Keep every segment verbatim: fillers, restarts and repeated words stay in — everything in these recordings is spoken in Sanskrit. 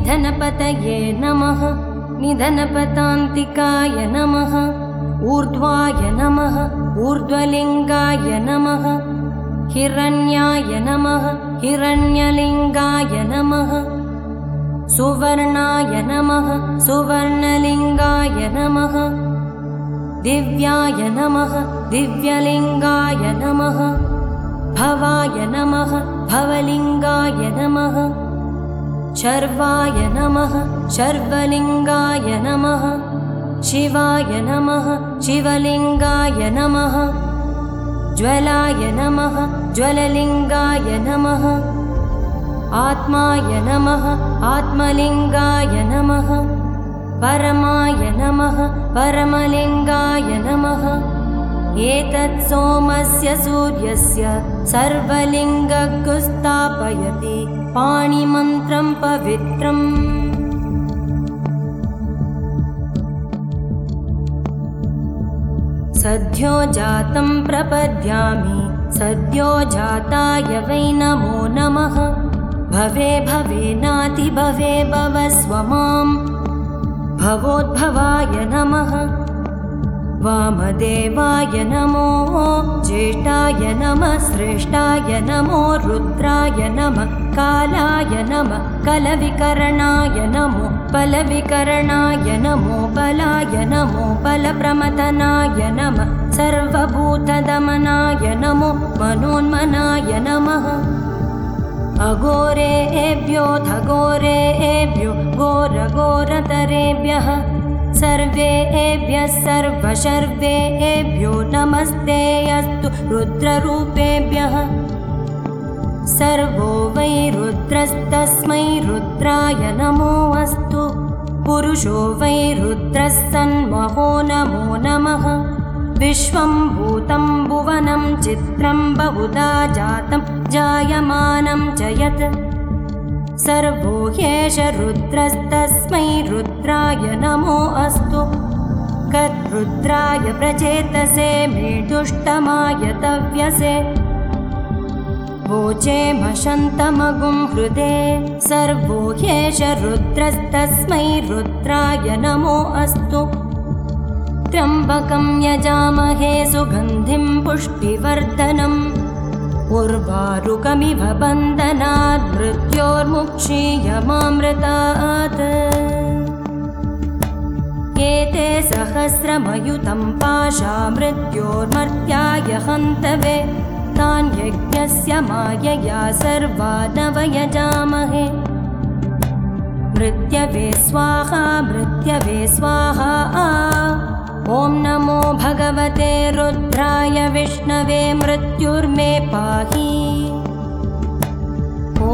निधनपतये नमः निधनपतान्तिकाय नमः ऊर्ध्वाय नमः ऊर्ध्वलिङ्गाय नमः हिरण्याय नमः हिरण्यलिङ्गाय नमः सुवर्णाय नमः सुवर्णलिङ्गाय नमः दिव्याय नमः दिव्यलिङ्गाय नमः भवाय नमः भवलिङ्गाय नमः शर्वाय नमः शर्वलिङ्गाय नमः शिवाय नमः शिवलिङ्गाय नमः ज्वलाय नमः ज्वललिङ्गाय नमः आत्माय नमः आत्मलिङ्गाय नमः परमाय नमः परमलिङ्गाय नमः एतत् सोमस्य सूर्यस्य सर्वलिङ्गगु स्थापयति पाणिमन्त्रं पवित्रम् सद्यो जातं प्रपद्यामि सद्यो जाताय वै नमो नमः भवे भवे नाति भवे भवस्व मां भवोद्भवाय नमः वामदेवाय नमो ज्येष्ठाय नमः श्रेष्ठाय नमो रुद्राय नमः कालाय नमः कलविकरणाय नमो बलविकरणाय नमो बलाय नमो बलप्रमथनाय नमः सर्वभूतदमनाय नमो मनोन्मनाय नमः अघोरेभ्योऽथ घोरेभ्यो घोरघोरतरेभ्यः सर्वेभ्यः सर्वशर्वेभ्यो नमस्ते अस्तु रुद्ररूपेभ्यः सर्वो वै रुद्रस्तस्मै रुद्राय नमो अस्तु पुरुषो वै रुद्रः सन्महो नमो नमः विश्वं भूतं भुवनं चित्रं बहुधा जातं जायमानं च यत् सर्वो ह्येष रुद्रस्तस्मै रुद्राय नमो अस्तु कद्रुद्राय प्रचेतसे मेढुष्टमाय तव्यसे वोचेमशन्तमगुं हृदे सर्वो ह्येष रुद्रस्तस्मै रुद्राय नमो अस्तु त्र्यम्बकं यजामहे सुगन्धिं पुष्टिवर्धनम् उर्वारुकमिव बन्धनात् मृत्योर्मुक्षीयमामृतात् एते सहस्रमयुतं पाशा मृत्योर्मर्त्याय हन्तवे तान् यज्ञस्य मायया सर्वा नवयजामहे मृत्यवे स्वाहा मृत्यवे स्वाहा ॐ नमो भगवते रुद्राय विष्णवे मृत्युर्मे पाहि ॐ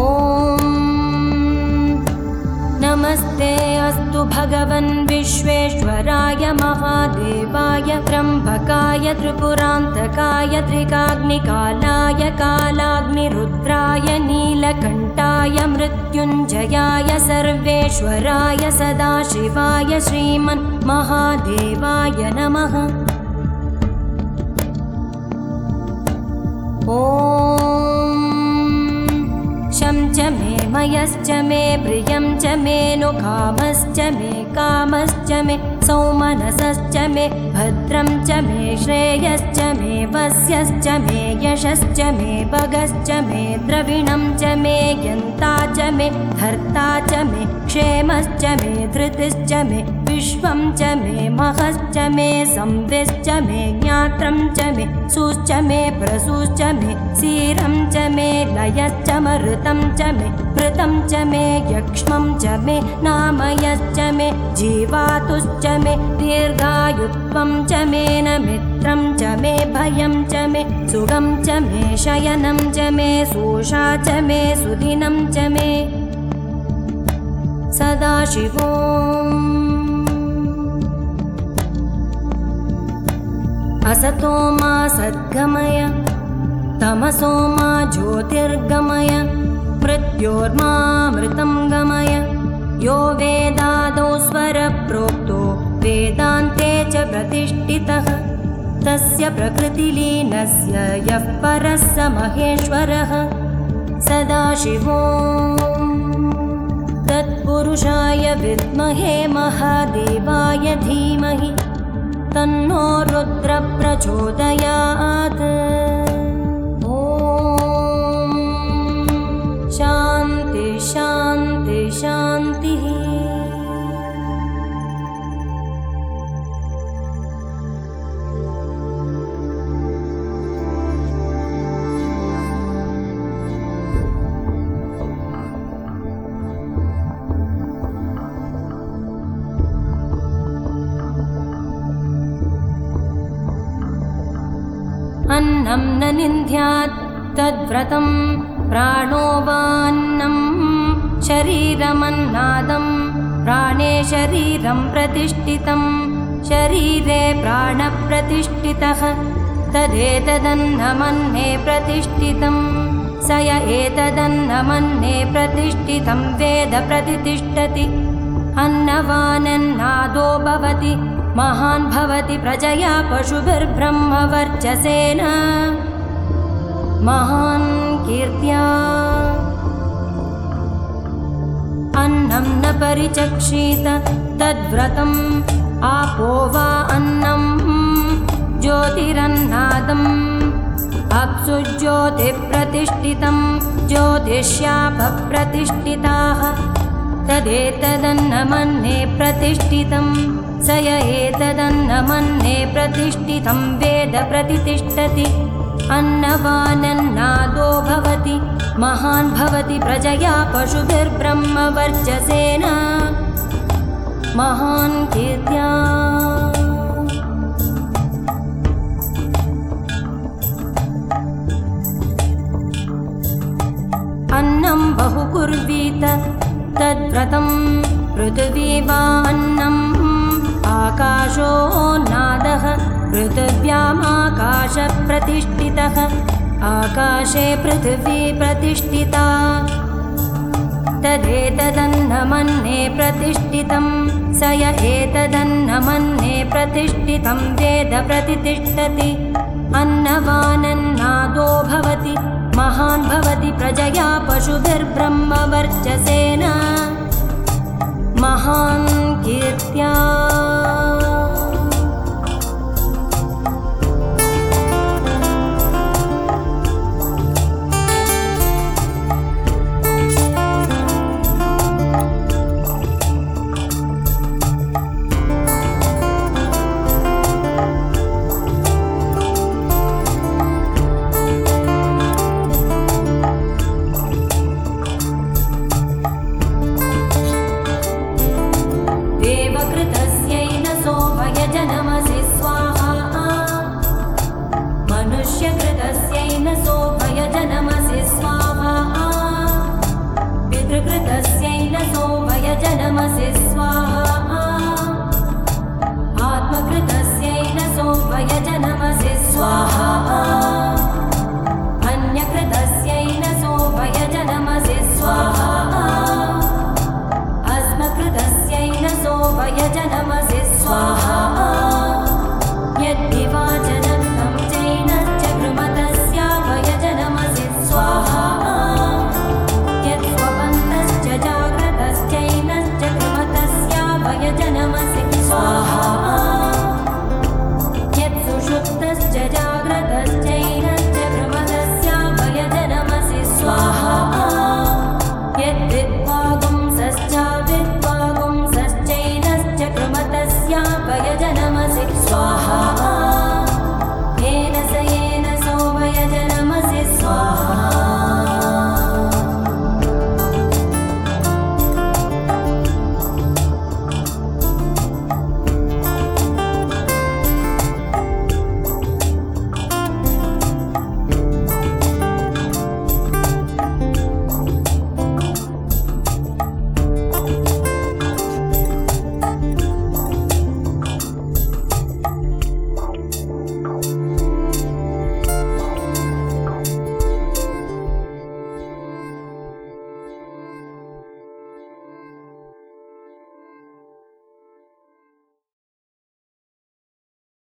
नमस्ते अस्तु भगवन् विश्वेश्वराय महादेवाय त्र्यम्बकाय त्रिपुरान्तकाय त्रिकाग्निकालाय कालाग्निरुद्राय नीलकण्ठाय मृत्युञ्जयाय सर्वेश्वराय सदाशिवाय श्रीमन् महादेवाय नमः ॐ शं च मे मयश्च मे प्रियं च मे नुकामश्च मे कामश्च मे सौमनसश्च मे भद्रं च मे श्रेयश्च मे वस्यश्च मे यशश्च मे भगश्च मे द्रविणं च मे यन्ता च मे हर्ता च मे क्षेमश्च मे धृतिश्च मे विश्वं च मे महश्च मे संविश्च मे ज्ञात्रं च मे सुश्च मे प्रसूश्च मे सीरं च मे लयश्च मरुतं च मे मृतं च मे यक्ष्मं च मे नामयश्च मे जीवातुश्च मे दीर्घायुत्वं च मे नमित्रं च मे भयं च मे सुगं च मे शयनं च मे सोषा च मे सुदिनं च मे सदाशिवो असतो मा सद्गमय तमसो मा ज्योतिर्गमय मृत्योर्मामृतं गमय यो वेदादौ स्वरप्रोक्तो वेदान्ते च प्रतिष्ठितः तस्य प्रकृतिलीनस्य यः परः स महेश्वरः सदाशिवो तत्पुरुषो तत्पुरुषाय विद्महे महादेवाय धीमहि तन्नो रुद्र प्रचोदयात्। ॐ शान्ति शान्ति शान्तिः। अन्नं न निन्द्यात् तद्व्रतं प्राणो वान्नं शरीरमन्नादं प्राणे शरीरं प्रतिष्ठितं शरीरे प्राणप्रतिष्ठितः तदेतदन्नमन्ये प्रतिष्ठितं स य एतदन्नमन्ये प्रतिष्ठितं वेद प्रतिष्ठति। अन्नवानन्नादो भवति महान् भवति प्रजया पशुभिर्ब्रह्मवर्चसेन महान् कीर्त्या। अन्नं न परिचक्षीत तद्व्रतम् आपो वा अन्नं ज्योतिरन्नादम् अप्सु ज्योतिप्रतिष्ठितं ज्योतिष्यापप्रतिष्ठिताः तदेतदन्नमन्ये प्रतिष्ठितं स य एतदन्नमन्ये प्रतिष्ठितं वेद प्रतिष्ठति। अन्नवानन्नादो भवति महान् भवति प्रजया पशुभिर्ब्रह्मवर्चसेन महान् कीर्त्या। अन्नं बहु कुर्वीत तद्व्रतं पृथिवी वा अन्नम् आकाशो नादः पृथिव्यामाकाशप्रतिष्ठितः आकाशे पृथिवी प्रतिष्ठिता तदेतदन्नमन्ये प्रतिष्ठितं स य एतदन्नमन्ये प्रतिष्ठितं वेद प्रतिष्ठति। अन्नवानन्नादो भवति महान् भवति प्रजया पशुभिर्ब्रह्मवर्चसेन महान् कीर्त्या। स्वाहा।